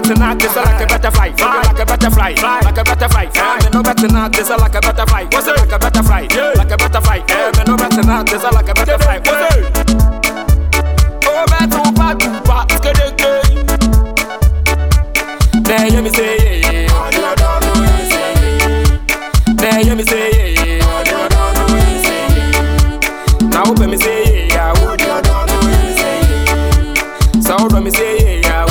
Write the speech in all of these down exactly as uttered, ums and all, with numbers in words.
better not this like a butterfly, like a butterfly, like a butterfly. Me no better not this like a butterfly. What's it like a butterfly? Like a butterfly. Me no better not this like a butterfly. What's it? Oh, better pa tu pa, skede ke. There you me say yeah. There you me say yeah. Now open me say yeah. So open me say yeah.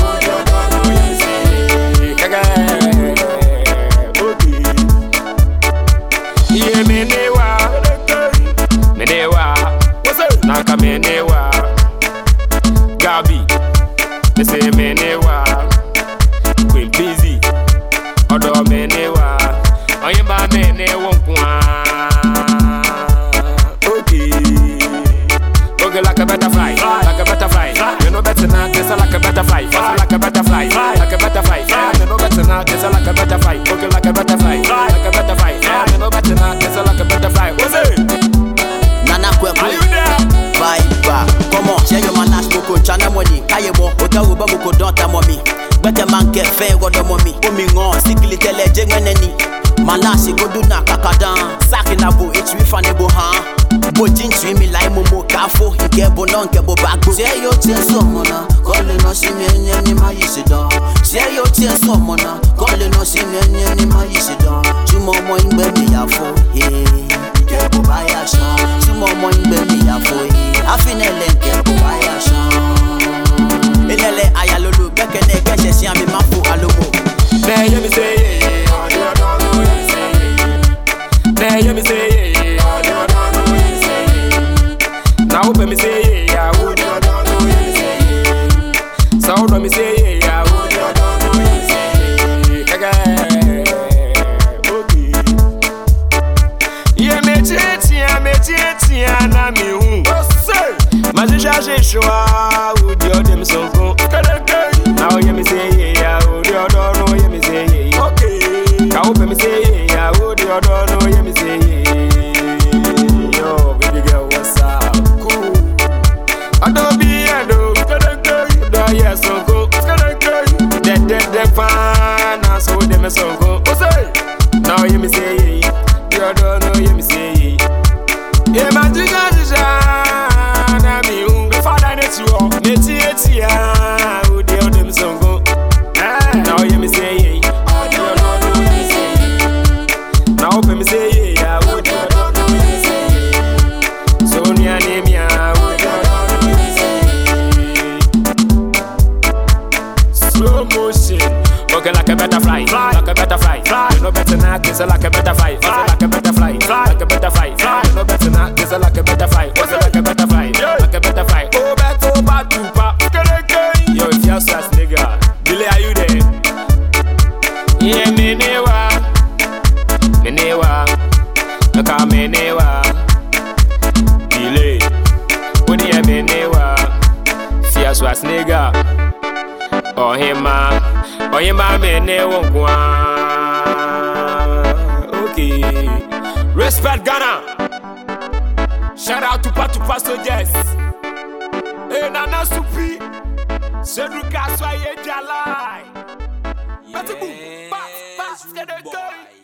Yeah, me newa, me newa. What's up? Naka me newa. Gabi, me say me newa. Queen busy, odo me newa. Oyeba me newa kwa. Okay, okay like a butterfly, like a butterfly. You know better now, this like a butterfly, like a butterfly, like a butterfly. You know better now, this like a butterfly, okay like a butterfly, like a butterfly. You know better now, this like a butterfly. What's it? Nana kwe kwe. Are you there? Bye bye. Come on, share your manash moko chana money. Kayebo, oda uba moko donta mommy. Better man get fair go the mommy. Omi ngon, sikili tele jengeneni. Malashi go do na kakadan. Saki na bo itwi fanebo ha. Bo jinchi mi lai momo kafo. Ikebo non kebo bagbo. Share your tears so mona. Kole no shimye ni ma yisidan. Share your tears so mona. Kole no shimye ni ma yisidan. Chumo mo ingbe mi yafo. Hey. Kebo baya shan. Chumo mo ingbe mi yafo. Hey. Afinele kebo baya shan. Enele ayalolo bekene keshe si ami mafu alomo. There you me say yeah. There you me say yeah. Now open me say yeah. So open me say yeah. Yeah me chetia me chetia na mi hu. Ma je charge choix ou dio dem son con. Now you me say yeah. Ou dio no you me say yeah. Okay. Now open me say yeah. Ou dio no you me say yeah. Yo baby girl what's up? Cool. Adobe ado. Do yes son go. Dead dead dead fan. So dem son go. Now you me say yeah. Dio no you me say yeah. Yeah ma je charge na mi hu. Father net you. Neti eti ya. Ou dio dem son go. Now you me say yeah. Now open me say yeah. So near name ya. Slow motion. Okay like a butterfly, like a butterfly. You know better now, this like a butterfly, like a butterfly, like a butterfly. You know better now, this like a butterfly, what's like a butterfly, like a butterfly. Oh back, oh back, two pa. Yo, if you're such nigga, Billy, are you there? Yeah, me newa, me newa, look how me newa. Billy, what do you me newa? Fierce was nigga. Oh hima, oh hima me newa kwa. Okay, respect Ghana. Shout out to Patu Pastor Jess. Hey Nana Supi, Seduka Soye Jalai. Yes, boom, ba, ba,